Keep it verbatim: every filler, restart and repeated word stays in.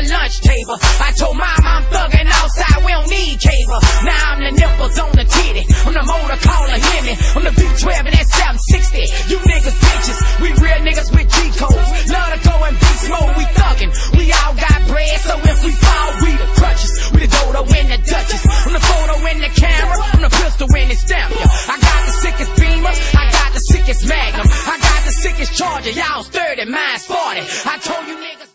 the lunch table. I told mama I'm thugging outside, we don't need cable. Now I'm the nipples on the titty, I'm the motor caller Hemi, I'm the V twelve and that seven sixty. You niggas bitches, we real niggas with G codes. Love to go in beast mode, we thuggin'. We all got bread, so if we fall, we the crutches. We the dodo and the duchess. I'm the photo and the camera, I'm the pistol and the stamp. I got the sickest beamer, I got the sickest magnum, I got the sickest charger, y'all thirty, mine's four.